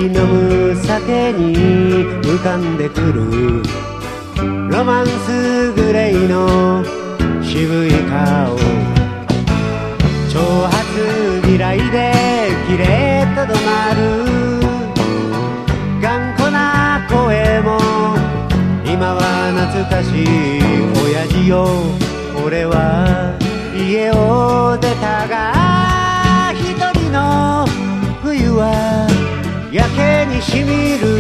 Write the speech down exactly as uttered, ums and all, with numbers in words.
飲む酒に浮かんでくるロマンスグレーの渋い顔、挑発嫌いでキレとどまる頑固な声も今は懐かしい。親父よ俺は家を出たが一人の冬はやけにしみる